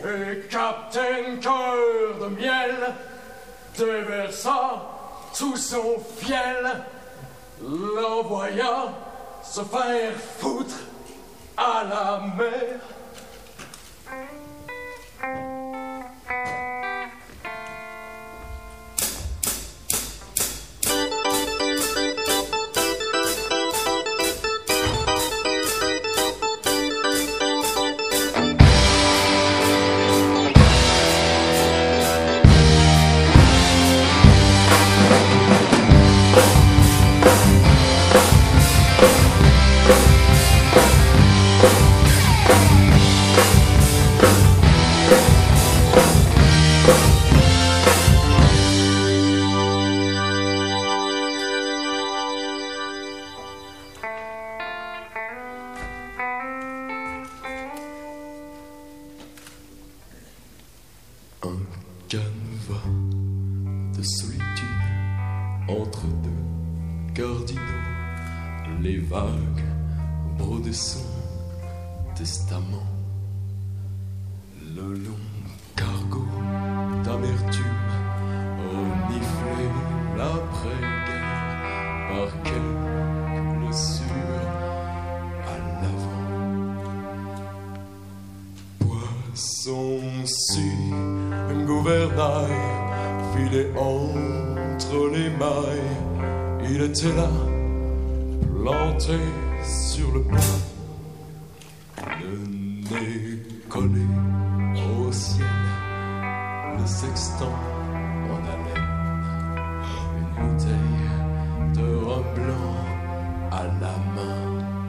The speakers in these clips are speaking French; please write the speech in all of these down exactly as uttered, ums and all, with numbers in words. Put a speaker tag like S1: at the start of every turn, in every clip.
S1: Et Captain Cœur de Miel déversa tout son fiel, l'envoya se faire foutre à la mer.
S2: C'est là, planté sur le pont, le nez collé au ciel, le sextant en haleine, une bouteille de rhum blanc à la main.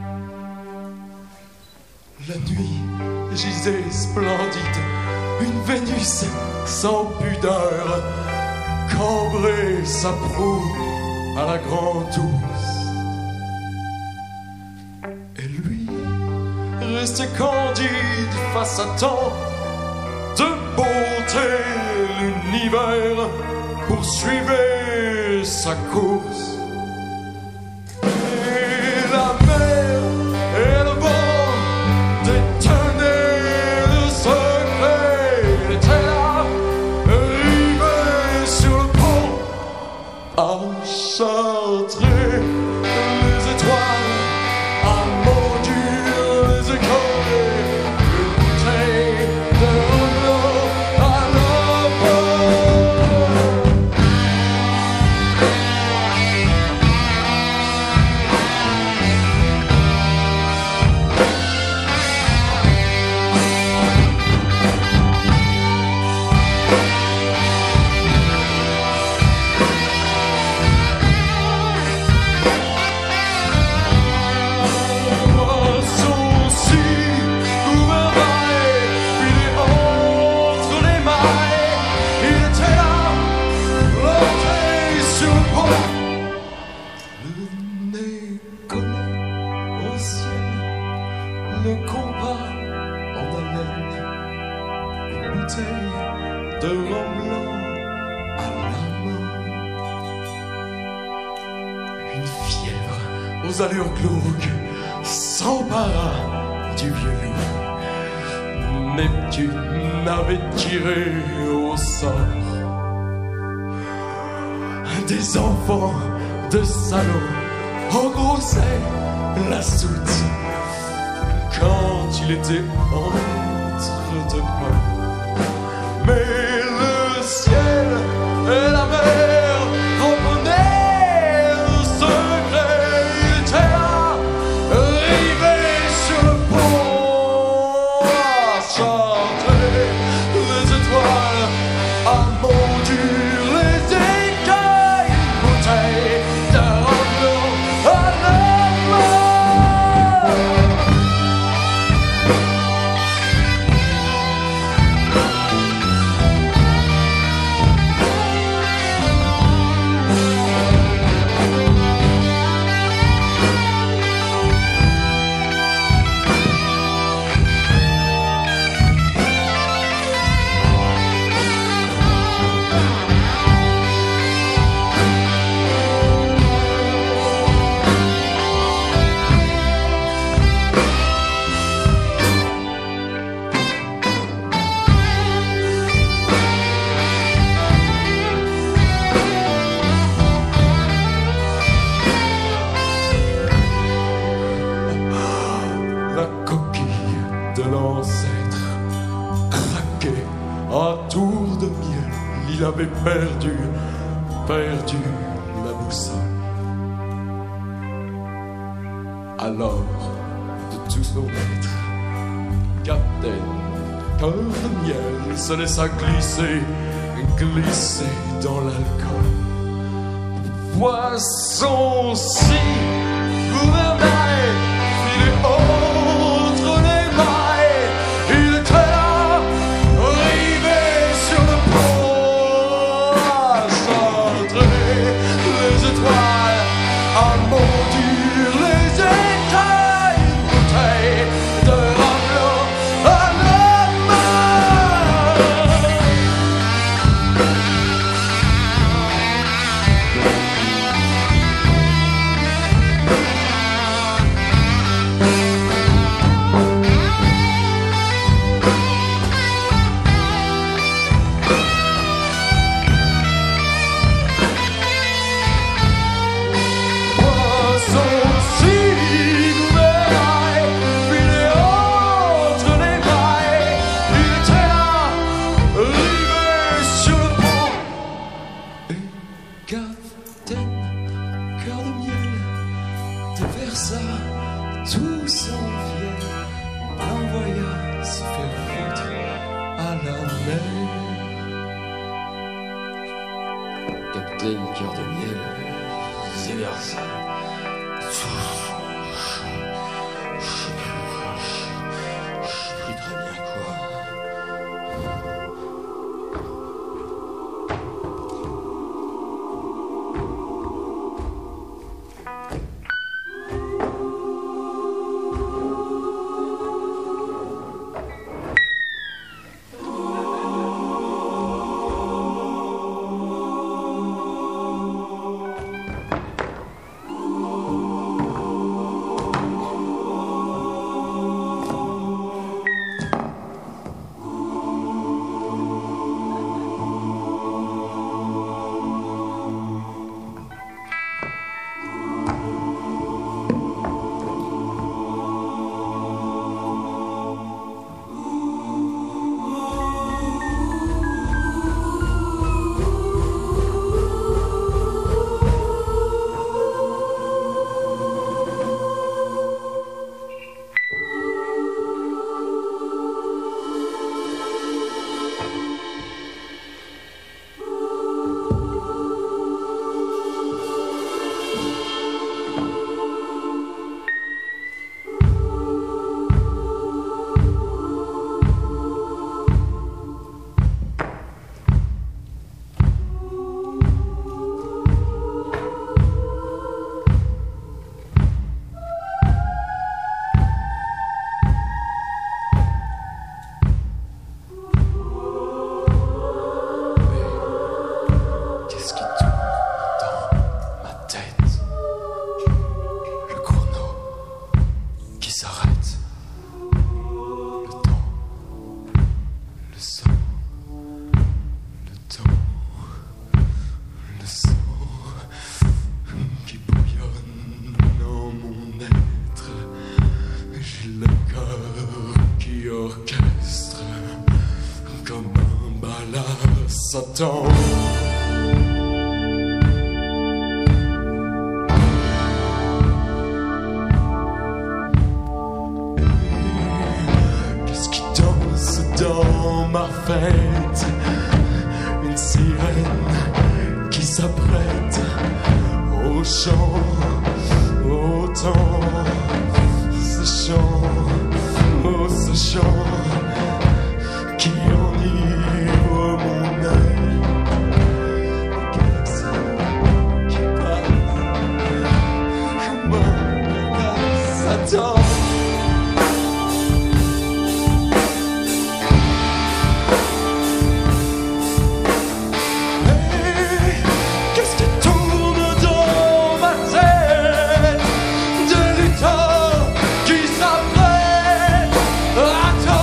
S2: La nuit gisait splendide, une Vénus sans pudeur, cambrée sa proue à la grande douce. Et lui, resté candide face à tant de bonté, l'univers poursuivait sa course. Et la mer et le vent détenaient le secret. Il était là, arrivé sur le pont, enchantré, les étoiles à mordir les écoles, une bouteille de rhum blanc à la de rhum blanc à la main. Une fièvre aux allures glauques s'empara du vieux loup. Neptune avait tiré au sort des enfants de salauds, engrossaient la soute quand il était entre deux mains. Mais le ciel et la mer reprenaient le secret. Il était là, arrivé sur le pont, à chanter les étoiles, à mondir les écailles, une bouteille de rhum blanc à la main. à tour de miel, il avait perdu, perdu la boussole. Alors, de tout son être, Captain Cœur de miel se laissa glisser, glisser dans l'alcool. Poisson si gouvernail, il est entre les mailles, il était là, arrivé sur le pont, à centrer les étoiles, à maudire les écailles, une bouteille de ramelot à la main. Tout son fiel l'envoya se faire foutre à la mer.
S3: Captain Cœur de Miel s'éversa. Je sais plus très bien quoi.
S2: Satan. Qu'est-ce qui danse dans ma fête? Une sirène qui s'apprête au chant, au temps, ce chant, oh ce chant qui enivre mon œil. Galaxie qui passe comme un Satan. I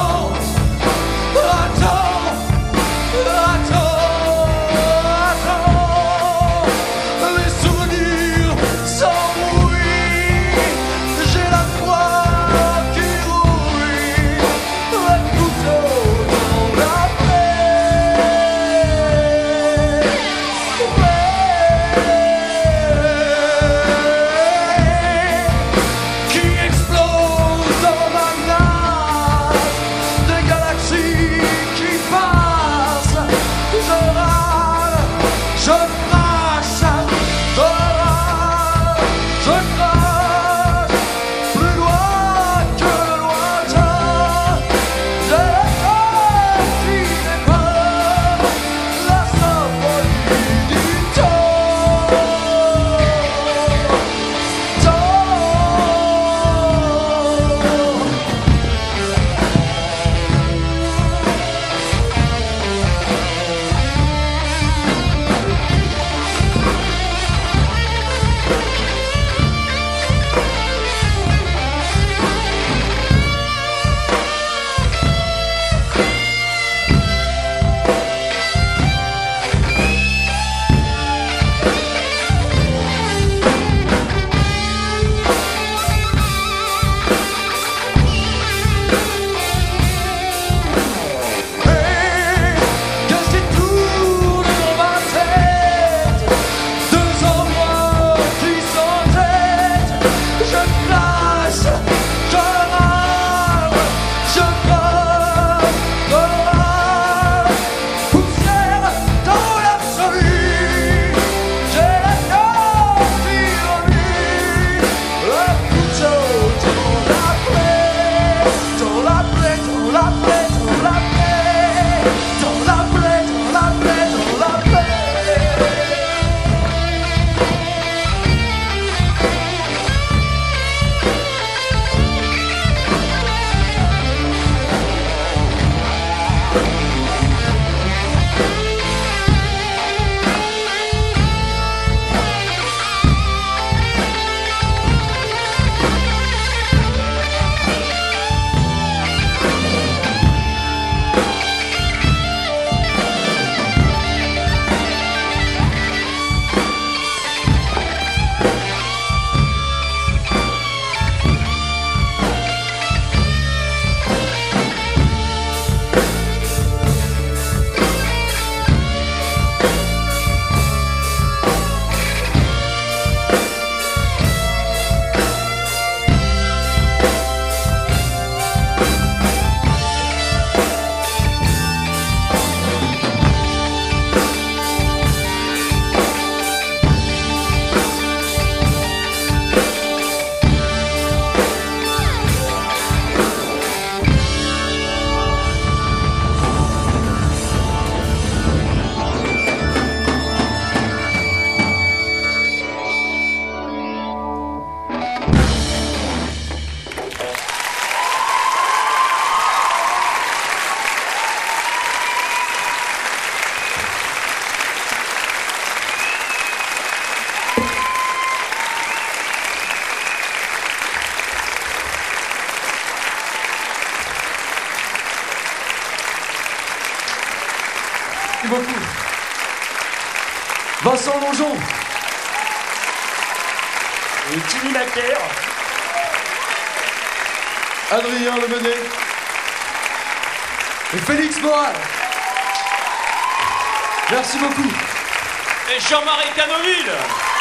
S2: Merci beaucoup. Vincent Longeon.
S4: Et Jimmy Macaire.
S2: Adrien Lemenet. Et Félix Moral. Merci beaucoup.
S4: Et Jean-Marie Canoville.